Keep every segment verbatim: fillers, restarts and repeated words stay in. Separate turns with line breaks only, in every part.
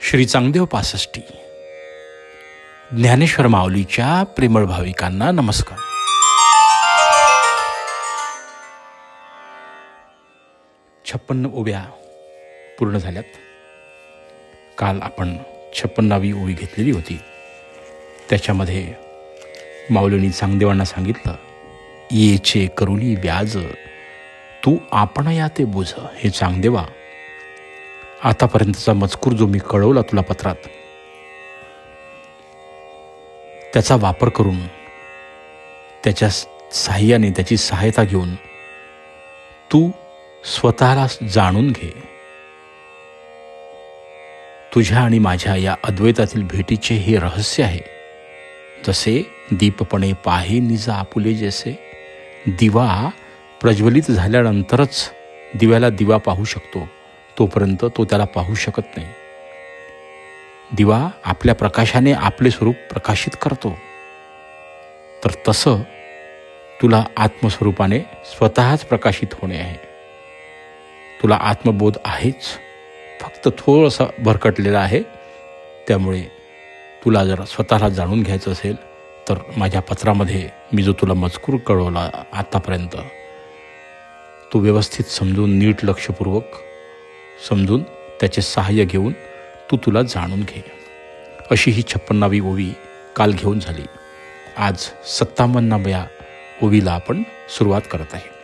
श्री चांगदेव पासष्टी ज्ञानेश्वर माऊलीच्या प्रेमळ भाविकांना नमस्कार. छप्पन्न ओव्या पूर्ण झाल्यात. काल आपण छप्पन्नावी ओवी घेतलेली होती. त्याच्यामध्ये माऊलींनी चांगदेवांना सांगितलं, येचे करुणी व्याज तू आपण या ते बुझ. हे चांगदेवा, आतापर्यंतचा मजकूर जो मी कळवला तुला पत्रात, त्याचा वापर करून, त्याच्या साह्याने, त्याची सहायता घेऊन तू स्वतःला जाणून घे. तुझ्या आणि माझ्या या अद्वैतातील भेटीचे हे रहस्य आहे. जसे दीपपणे पाहे निज आपुले, जैसे दिवा प्रज्वलित झाल्यानंतरच दिव्याला दिवा पाहू शकतो, तोपर्यंत तो त्याला पाहू शकत नाही. दिवा आपल्या प्रकाशाने आपले स्वरूप प्रकाशित करतो. तर तसं तुला आत्मस्वरूपाने स्वतःच प्रकाशित होणे आहे. तुला आत्मबोध आहेच, फक्त थोडंसं भरकटलेला आहे. त्यामुळे तुला जर स्वतःला जाणून घ्यायचं असेल तर माझ्या पत्रामध्ये मी जो तुला मजकूर कळवला आत्तापर्यंत, तो व्यवस्थित समजून, नीट लक्षपूर्वक समजून, त्याचे सहाय्य घेऊन तू तुला जाणून घे. अशी ही छप्पन्नावी ओवी काल घेऊन झाली. आज सत्तावन्नाव्या ओवीला आपण सुरुवात करत आहे.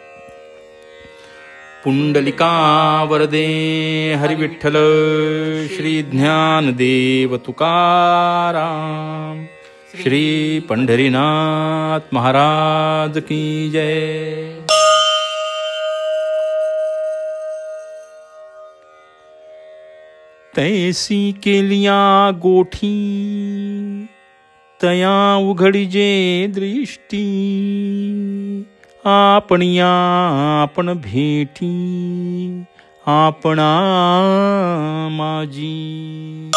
पुंडलिका वरदे हरी विठ्ठल श्री ज्ञानदेव तुकाराम, श्री पंढरीनाथ महाराज की जय. तैसी केलिया गोठी तया उघडीजे दृष्टी, आपणिया आपण भेटी आपणा माझी.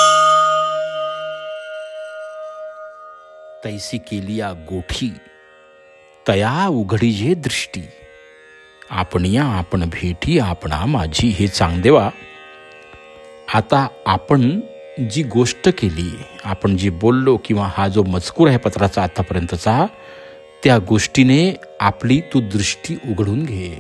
तैसी केलिया गोठी तया उघडीजे दृष्टी, आपणिया आपण भेटी आपणा माझी. हे चांगदेवा, आता आपण जी गोष्ट केली, आपण जी बोललो, किंवा हा जो मजकूर आहे पत्राचा आतापर्यंतचा, त्या गोष्टीने आपली तू दृष्टी उघडून घे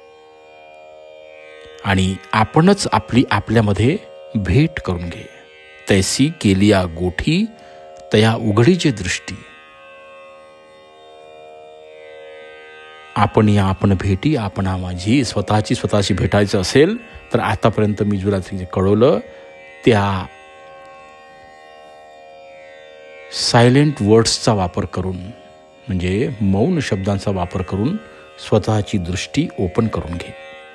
आणि आपणच आपली आपल्यामध्ये भेट करून घे. तैसी केलिया गोठी तया उघडीचे दृष्टी, आपण या आपण भेटी आपणा माझी. स्वतःची स्वतःशी भेटायचं असेल तर आतापर्यंत मी तुला जे कळवलं त्या सायलेंट वर्ड्सचा वापर करून, म्हणजे मौन शब्दांचा वापर करून स्वतःची दृष्टी ओपन करून घे.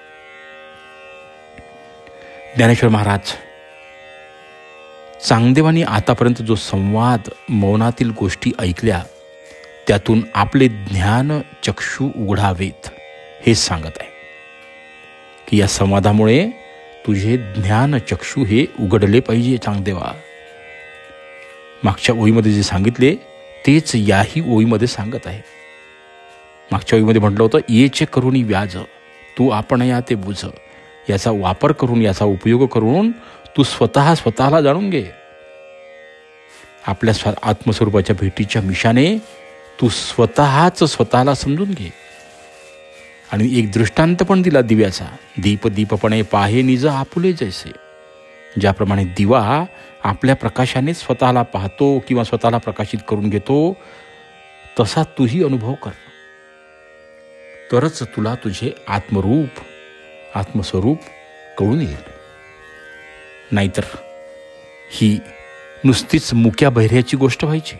ज्ञानेश्वर महाराज चांगदेवांनी आतापर्यंत जो संवाद, मौनातील गोष्टी ऐकल्या, त्यातून आपले ज्ञान चक्षु उघडावेत हे सांगत आहे की या संवादामुळे तुझे ज्ञान चक्षु हे उघडले पाहिजे. चांगदेवा, मागच्या ओळीमध्ये जे सांगितले तेच याही ओळीमध्ये सांगत आहे. मागच्या ओळीमध्ये म्हटलं होतं, येचे करुणी व्याज तू आपण या ते बुझ. याचा वापर करून, याचा उपयोग करून तू स्वतः स्वतःला जाणून घे. आपल्या स्व आत्मस्वरूपाच्या भेटीच्या मिशाने तू स्वतःच स्वतःला समजून घे. आणि एक दृष्टांत पण दिला दिव्याचा. दीप दीपपणे पाहे निज आपुले, जैसे ज्याप्रमाणे दिवा आपल्या प्रकाशाने स्वतःला पाहतो किंवा स्वतःला प्रकाशित करून घेतो, तसा तूही अनुभव कर. तरच तुला तुझे आत्मरूप, आत्मस्वरूप कळून येईल. नाहीतर ही नुसतीच मुक्या बहिऱ्याची गोष्ट व्हायची.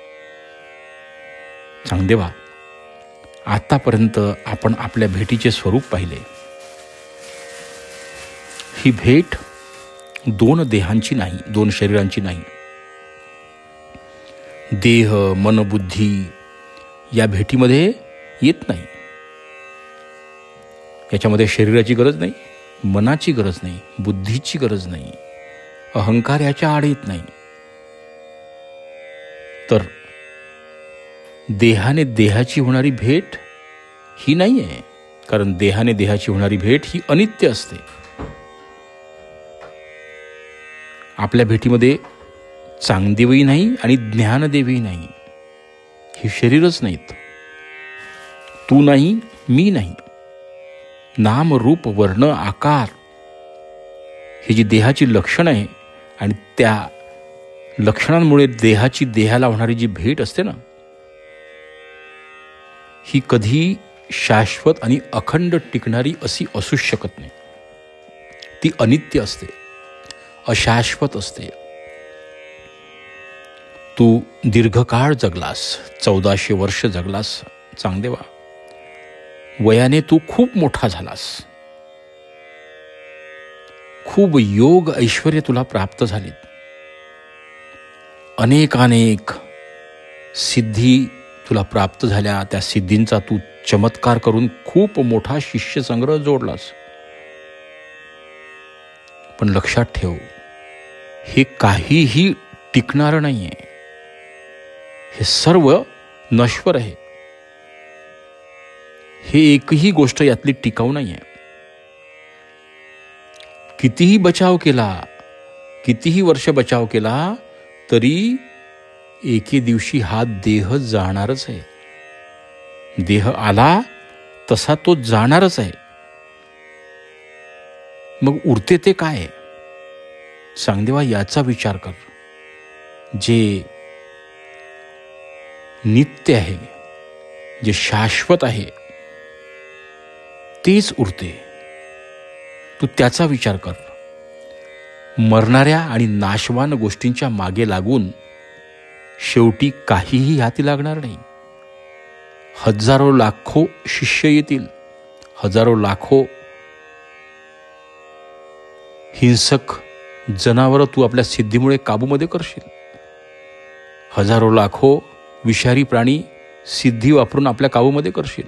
चांगदेवा, आतापर्यंत आपण आपल्या भेटीचे स्वरूप पाहिले. ही भेट दोन देहांची नाही, दोन शरीरांची नाही. देह, मन, बुद्धी या भेटीमध्ये येत नाही. याच्यामध्ये शरीराची गरज नाही, मनाची गरज नाही, बुद्धीची गरज नाही, अहंकार याच्या आड येत नाही. तर देहाने देहाची होणारी भेट ही नाही आहे, कारण देहाने देहाची होणारी भेट ही अनित्य असते. आपल्या भेटीमध्ये चांगदेवही नाही आणि ज्ञानदेवही नाही. हे शरीरच नाहीत. तू नाही, मी नाही. नाम, रूप, वर्ण, आकार ही जी देहाची लक्षणं आहे आणि त्या लक्षणांमुळे देहाची देहाला होणारी जी भेट असते ना, ही कधी शाश्वत आणि अखंड टिकणारी अशी असूच शकत नाही. ती अनित्य असते, अशाश्वत असते. तू दीर्घकाळ जगलास, चौदाशे वर्ष जगलास चांगदेवा. वयाने तू खूप मोठा झालास. खूप योग ऐश्वर्य तुला प्राप्त झालीत. अनेकानेक सिद्धी तुला प्राप्त झाल्या. त्या सिद्धींचा तू चमत्कार करून खूप मोठा शिष्य संग्रह जोडलास. पण लक्षात ठेव, हे काहीही टिकणारं नाहीये. हे सर्व नश्वर आहे. हे एकही गोष्ट यातली टिकाऊ नाहीये. कितीही बचाव केला, कितीही वर्ष बचाव केला, तरी एके दिवशी हा देह जाणारच आहे. देह आला तसा तो जाणारच आहे. मग उरते ते काय? चांगदेवा, याचा विचार कर. जे नित्य आहे, जे शाश्वत आहे, तेच उरते. तू त्याचा विचार कर. मरणाऱ्या आणि नाशवान गोष्टींच्या मागे लागून शेवटी काहीही हाती लागणार नाही. हजारो लाखो शिष्य येतील, हजारो लाखो हिंसक जनावरं तू आपल्या सिद्धीमुळे काबूमध्ये करशील. हजारो लाखो विषारी प्राणी सिद्धी वापरून आपल्या काबूमध्ये करशील.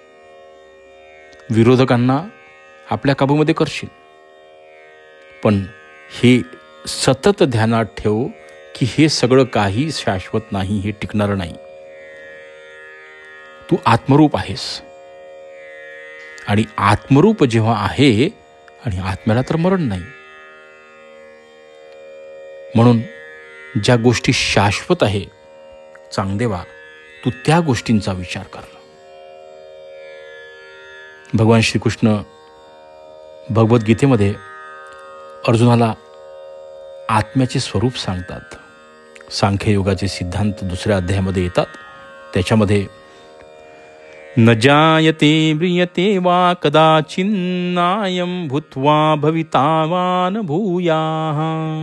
विरोधकांना आपल्या काबूमध्ये करशील. पण हे सतत ध्यानात ठेव की हे सगळं काही शाश्वत नाही, हे टिकणारं नाही. तू आत्मरूप आहेस. आणि आत्मरूप जेव्हा आहे आणि आत्म्याला तर मरण नाही. म्हणून ज्या गोष्टी शाश्वत आहे चांगदेवा, तू त्या गोष्टींचा विचार कर. भगवान श्रीकृष्ण भगवद्गीतेमध्ये अर्जुनाला आत्म्याचे स्वरूप सांगतात. सांख्ययोगाचे सिद्धांत दुसऱ्या अध्यायामध्ये येतात. त्याच्यामध्ये न जायते म्रियते वा कदाचिन्नायं भूत्वा भवितावान भूयाः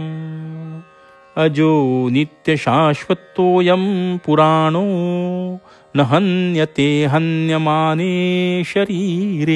अजो नित्य शाश्वतोऽयं पुराणो न हन्यते हन्यमाने शरीरे.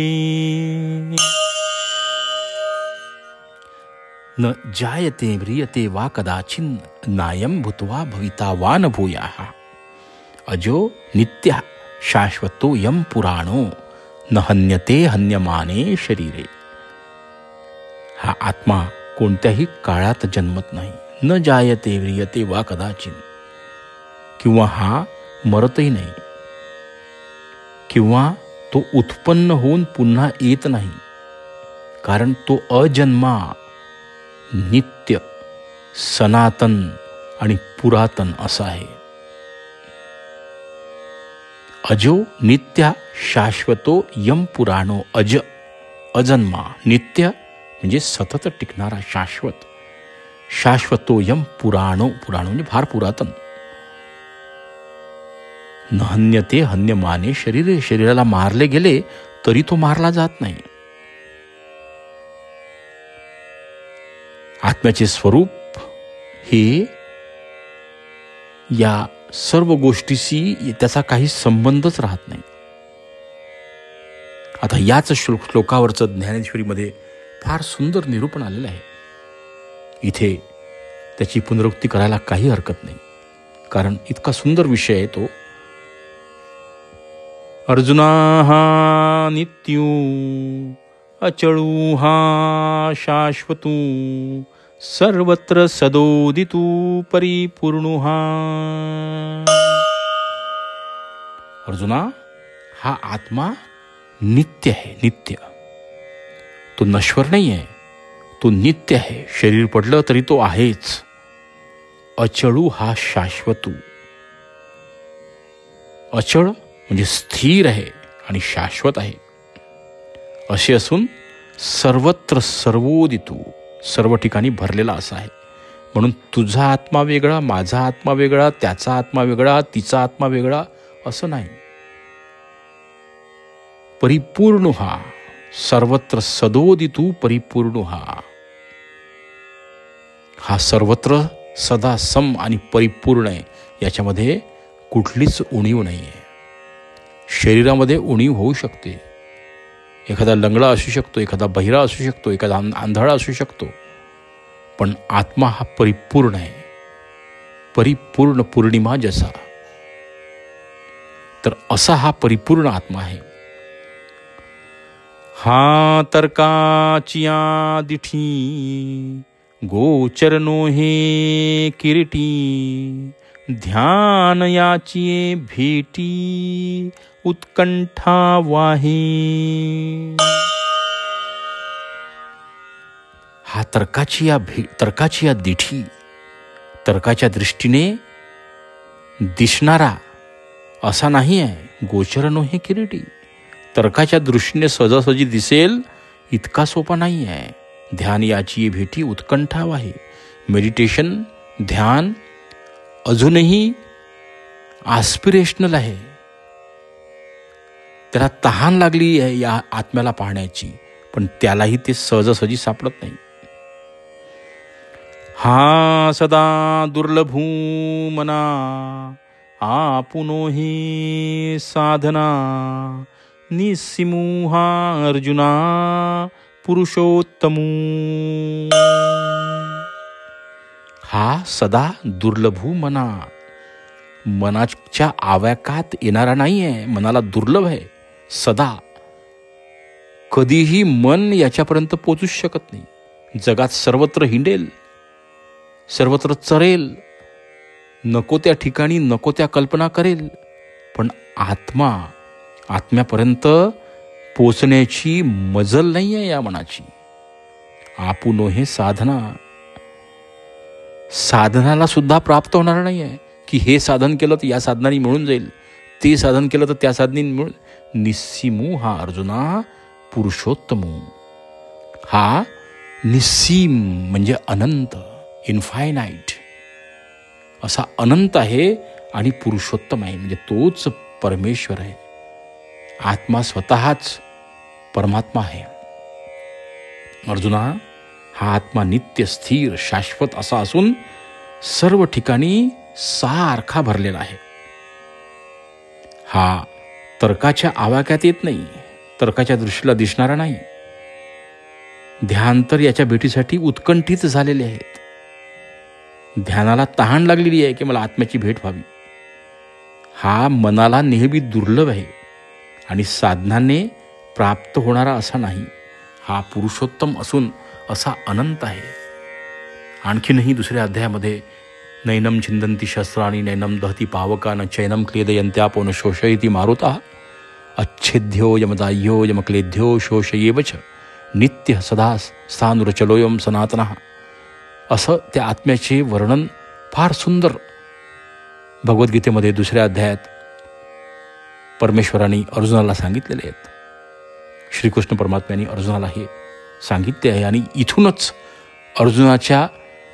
न जायते म्रियते वा कदाचिन नायं भूत्वा भवितावान भूयाः अजो नित्य शाश्वतोऽयं पुराणो न हन्यते हन्यमाने शरीरे. हा आत्मा कोणत्याही काळात जन्मत नाही. न जायते म्रियते वा कदाचिन, किंवा हा मरतही नाही, किंवा तो उत्पन्न होऊन पुन्हा येत नाही. कारण तो अजन्मा, नित्य, सनातन आणि पुरातन असा आहे. अजो नित्य शाश्वतो यम पुराणो. अज, अजन्मा, नित्य म्हणजे सतत टिकणारा, शाश्वत. शाश्वतो यम पुराणो, पुराणो म्हणजे फार पुरातन. न हन्यते हन्यमाने शरीरे. शरीराला मारले गेले तरी तो मारला जात नाही. आत्म्याचे स्वरूप हे या सर्व गोष्टीशी त्याचा काही संबंधच राहत नाही. आता याच श्लोक श्लोकावरचं ज्ञानेश्वरीमध्ये फार सुंदर निरूपण आलेलं आहे. इथे त्याची पुनरुक्ती करायला काही हरकत नाही, कारण इतका सुंदर विषय आहे तो. अर्जुना हा नित्यू अचळू हा शाश्वतू सर्वत्र सदोदितू परिपूर्णु हा. अर्जुना, हा आत्मा नित्य आहे. नित्य, तो नश्वर नाही आहे, तो नित्य आहे. शरीर पडलं तरी तो आहेच. अचळू हा शाश्वतू. अचळ म्हणजे स्थिर आहे आणि शाश्वत आहे असे असून सर्वत्र सर्वोदितू, सर्व ठिकाणी भरलेला असा आहे. म्हणून तुझा आत्मा वेगळा, माझा आत्मा वेगळा, त्याचा आत्मा वेगळा, तिचा आत्मा वेगळा असं नाही. परिपूर्ण हा, सर्वत्र सदोदितू परिपूर्ण हा. हा सर्वत्र सदा सम आणि परिपूर्ण आहे. याच्यामध्ये कुठलीच उणीव नाही आहे. शरीरामध्ये उणीव होऊ शकते. एखादा लंगडा असू शकतो, एखादा बहिरा असू शकतो, एखादा आंधळा असू शकतो, पण आत्मा हा परिपूर्ण आहे. परिपूर्ण पौर्णिमा जसा, तर असा हा परिपूर्ण आत्मा आहे. हा तर्काचिया दिठी गोचर नोहे किरीटी, ध्यान याचिये भेटी उत्कंठा वाहे. हा तर्काची या भे तर्काची या दिठी, तर्काच्या दृष्टीने दिसणारा असा नाही आहे. गोचर नोहे किरीटी, तर्काच्या दृष्टीने सहजासहजी दिसेल इतका सोपा नाही आहे. ध्यान याची भेटी उत्कंठा वाहे. मेडिटेशन, ध्यान अजूनही आस्पिरेशनल आहे. त्याला तहान लागली आहे या आत्म्याला पाहण्याची, पण त्यालाही ते सहजासहजी सापडत नाही. हा सदा दुर्लभू मना आपुनो हे साधना, निस्सिमू हा अर्जुना पुरुषोत्तमू. हा सदा दुर्लभू मना, मनाच्या आवाक्यात येणारा नाही आहे. मनाला दुर्लभ आहे. सदा कधीही मन याच्यापर्यंत पोचूच शकत नाही. जगात सर्वत्र हिंडेल, सर्वत्र चरेल, नको त्या ठिकाणी नको त्या कल्पना करेल, पण आत्मा आत्म्यापर्यंत पोचण्याची मजल नाही आहे या मनाची. आपुनो हे साधना, साधनाला सुद्धा प्राप्त होणार नाही आहे की हे साधन केलं तर या साधनाने मिळून जाईल, ते साधन केलं तर त्या साधनाने मिळून. निस्सीमू हा अर्जुना पुरुषोत्तमू. हा निस्सीम म्हणजे अनंत, इन्फायनाईट असा अनंत आहे आणि पुरुषोत्तम आहे म्हणजे तोच परमेश्वर आहे. आत्मा स्वतःच परमात्मा आहे. अर्जुना, हा आत्मा नित्य, स्थिर, शाश्वत असा असून सर्व ठिकाणी सारखा भरलेला आहे. हा तर्काच्या आवाक्यात येत नाही, तर्काच्या दृष्टीला दिसणारा नाही. ध्यान तर याच्या भेटीसाठी उत्कंठित झालेले आहेत. ध्यानाला तहान लागलेली आहे की मला आत्म्याची भेट व्हावी. हा मनाला नेहमी दुर्लभ आहे आणि साधनाने प्राप्त होणारा असा नाही. हा पुरुषोत्तम असून असा अनंत आहे. आणखीनही दुसऱ्या अध्यायामध्ये नैनम छिंदंती शस्त्राणी नैनम दहती पावका न चैनम क्लेदयंत्यापो न शोषयति मारुता अच्छेद्यो यमदाह्यो यमक्लेद्यो शोषयेवच नित्य सदा स्थानुरचलोयम सनातनः. असं त्या आत्म्याचे वर्णन फार सुंदर भगवद्गीतेमध्ये दुसऱ्या अध्यायात परमेश्वराने अर्जुनाला सांगितलेले आहेत. श्रीकृष्ण परमात्म्याने अर्जुनाला हे सांगितले आहे आणि इथूनच अर्जुनाच्या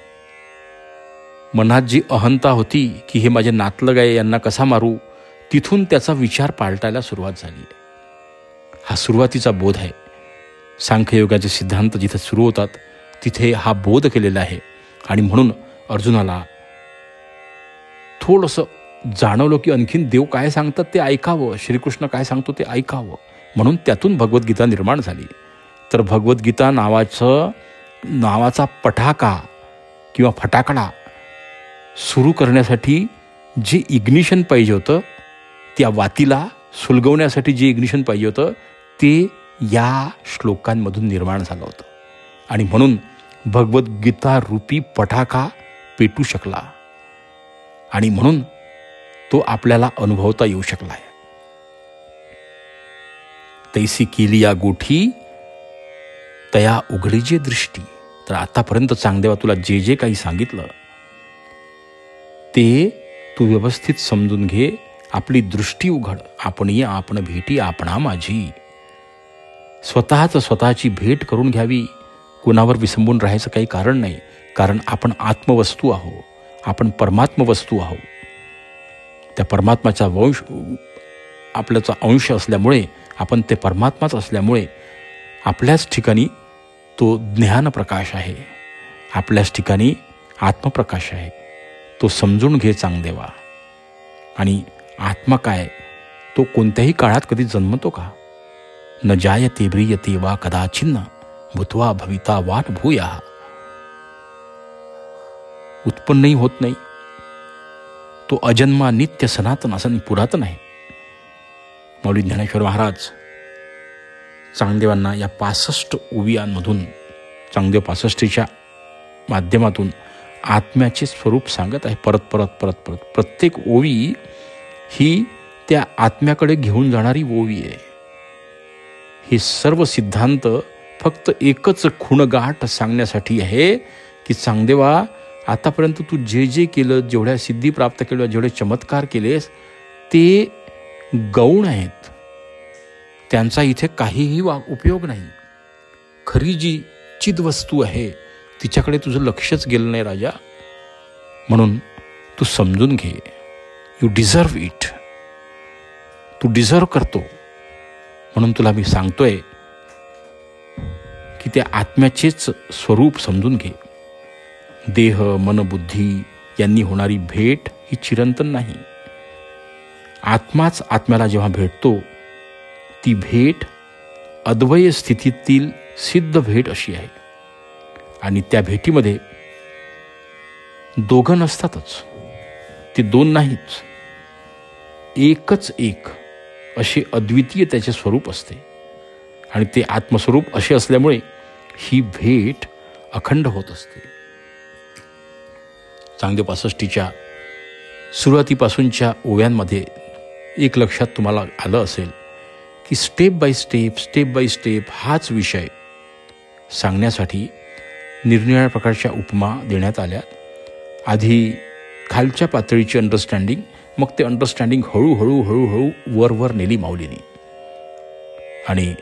मनात जी अहंता होती की हे माझे नातलग आहे, यांना कसा मारू, तिथून त्याचा विचार पालटायला सुरुवात झाली आहे. हा सुरुवातीचा बोध आहे. सांख्ययोगाचे सिद्धांत जिथे सुरू होतात तिथे हा बोध केलेला आहे आणि म्हणून अर्जुनाला थोडंसं जाणवलं की आणखीन देव काय सांगतात ते ऐकावं, श्रीकृष्ण काय सांगतो ते ऐकावं, म्हणून त्यातून भगवद्गीता निर्माण झाली. तर भगवद्गीता नावाचं नावाचा पटाका किंवा फटाकडा सुरू करण्यासाठी जे इग्निशन पाहिजे होतं, त्या वातीला सुलगवण्यासाठी जे इग्निशन पाहिजे होतं ते या श्लोकांमधून निर्माण झालं होतं आणि म्हणून भगवद्गीता रूपी पटाका पेटू शकला आणि म्हणून तो आपल्याला अनुभवता येऊ शकला आहे. तैसी केली या गोठी तया उघडी जे दृष्टी. तर आतापर्यंत चांगदेवा तुला जे जे काही सांगितलं ते तू व्यवस्थित समजून घे. आपली दृष्टी उघड. आपण या आपण भेटी आपणा माझी. स्वतःच स्वतःची भेट करून घ्यावी. कुणावर विसंबून राहायचं काही कारण नाही. कारण आपण आत्मवस्तू आहो. आपण परमात्म वस्तू आहो. त्या परमात्माचा वंश आपल्याचा अंश असल्यामुळे, आपण ते परमात्माच असल्यामुळे आपल्याच ठिकाणी तो ज्ञानप्रकाश आहे. आपल्याच ठिकाणी आत्मप्रकाश आहे. तो समजून घे चांगदेवा. आणि आत्मा काय, तो कोणत्याही काळात कधी जन्मतो का? न जायते ब्रियते वा कदाचिन्न भूत्वा भविता वान भूयाः. उत्पन्नही होत नाही. तो अजन्मा नित्य सनातन असं पुरातन आहे. माऊली ज्ञानेश्वर महाराज चांगदेवांना या पासष्ट ओवियांमधून, चांगदेव पासष्टीच्या माध्यमातून आत्म्याचे स्वरूप सांगत आहे. परत परत परत परत प्रत्येक ओवी ही त्या आत्म्याकडे घेऊन जाणारी ओवी आहे. हे सर्व सिद्धांत फक्त एकच खुणगाठ सांगण्यासाठी आहे की चांगदेवा, आतापर्यंत तू जे जे केलं, जेवढ्या सिद्धी प्राप्त केल्या, जेवढे चमत्कार केलेस ते गौण आहेत. त्यांचा इथे काहीही वा उपयोग नाही. खरी जी चिदवस्तू आहे तिच्याकडे तुझं लक्षच गेलं नाही राजा. म्हणून तू समजून घे. You deserve it. तू डिझर्व करतो. म्हणून तुला मी सांगतोय की त्या आत्म्याचेच स्वरूप समजून घे. देह मन बुद्धी यांनी होणारी भेट ही चिरंतन नाही. आत्माच आत्म्याला जेव्हा भेटतो ती भेट अद्वय स्थितीतील सिद्ध भेट अशी आहे. आणि त्या भेटीमध्ये दोघं नसतातच. ते दोन नाहीच, एकच एक असे अद्वितीय त्याचे स्वरूप असते. आणि ते आत्मस्वरूप असे असल्यामुळे ही भेट अखंड होत असते. चांगदेव पासष्टीच्या सुरुवातीपासूनच्या ओव्यांमध्ये एक लक्षात तुम्हाला आलं असेल की step by step step by step हाच विषय सांगण्यासाठी निरनिराळ्या प्रकारच्या उपमा देण्यात आल्या. आधी खालच्या पातळीची अंडरस्टँडिंग, मग ते अंडरस्टँडिंग हळूहळू हळूहळू वरवर नेली माऊलीने. आणि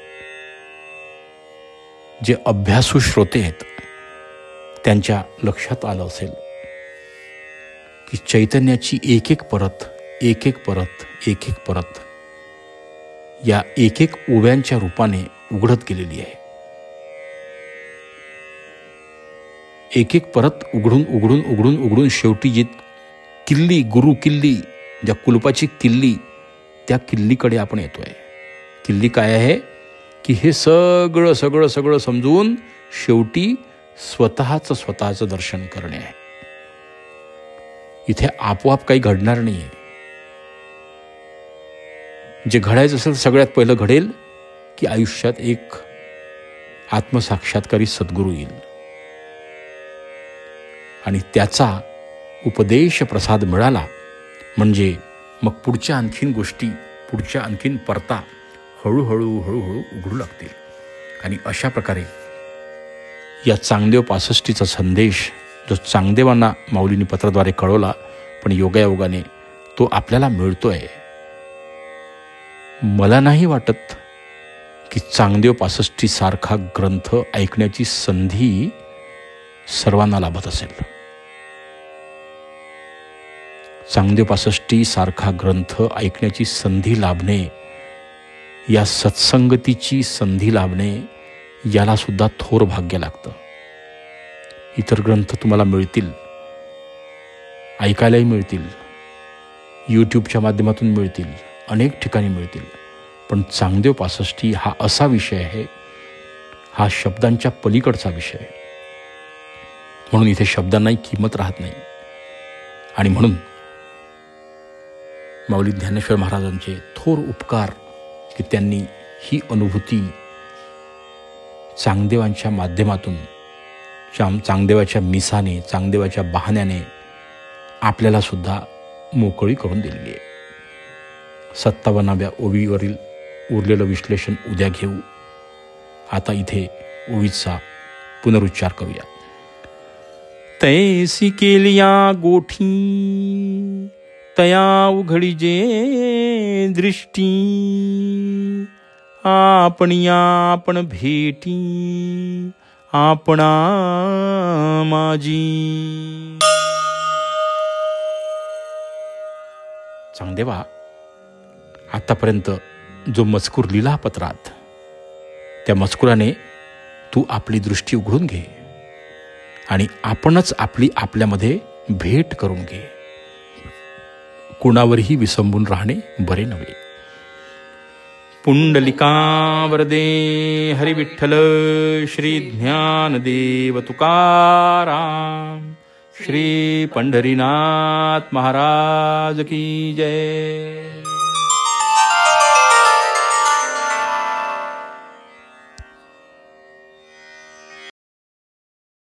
जे अभ्यासू श्रोते आहेत त्यांच्या लक्षात आलं असेल की चैतन्याची एक एक परत एक एक परत एक एक परत या एक एक ओव्यांच्या रूपाने उघडत गेलेली आहे. एक एक परत उघडून उघडून उघडून उघडून शेवटी जी किल्ली, गुरु किल्ली, ज्या कुलपाची किल्ली, त्या किल्लीकडे आपण येतोय. किल्ली काय आहे की हे सगळं सगळं सगळं समजून शेवटी स्वतःचं स्वतःचं दर्शन करणे आहे. इथे आपोआप काही घडणार नाहीये. जे घडायचं असेल सगळ्यात पहिलं घडेल की आयुष्यात एक आत्मसाक्षात्कारी सद्गुरू येईल आणि त्याचा उपदेश प्रसाद मिळाला म्हणजे मग पुढच्या आणखीन गोष्टी, पुढच्या आणखीन परता हळूहळू हळूहळू उघडू लागतील. आणि अशा प्रकारे या चांगदेव पासष्टीचा संदेश जो चांगदेवांना माऊलींनी पत्राद्वारे कळवला, पण योगायोगाने तो आपल्याला मिळतोय. मला नाही वाटत की चांगदेव पासष्टी सारखा ग्रंथ ऐकण्याची संधी सर्वांना लाभत असेल. चांगदेव पासष्टी सारखा ग्रंथ ऐकण्याची संधी लाभणे, या सत्संगतीची संधी लाभणे, याला सुद्धा थोर भाग्य लागतं. इतर ग्रंथ तुम्हाला मिळतील, ऐकायलाही मिळतील, यूट्यूबच्या माध्यमातून मिळतील, अनेक ठिकाणी मिळतील. पण चांगदेव पासष्टी हा असा विषय आहे, हा शब्दांच्या पलीकडचा विषय आहे. म्हणून इथे शब्दांनाही किंमत राहत नाही. आणि म्हणून माऊली ज्ञानेश्वर महाराजांचे थोर उपकार की त्यांनी ही अनुभूती चांगदेवांच्या माध्यमातून, चांगदेवाच्या मिसाने, चांगदेवाच्या बहाण्याने आपल्याला सुद्धा मोकळी करून दिलेली आहे. सत्तावन्नाव्या ओवीवरील उरलेलं विश्लेषण उद्या घेऊ. आता इथे ओवीचा पुनरुच्चार करूया. तैसी केलिया गोठी तया उघडी जे दृष्टी आपणी आपण भेटी आपणा माझी. चांगदेवा, आतापर्यंत जो मजकूर लिहिला पत्रात, त्या मजकुराने तू आपली दृष्टी उघडून घे आणि आपणच आपली आपल्यामध्ये भेट करून घे. कुणावरही विसंबून राहणे बरे नव्हे. पुंडलिका वरदे हरी विठ्ठल श्री ज्ञानदेव तुकाराम. श्री पंढरीनाथ महाराज की जय.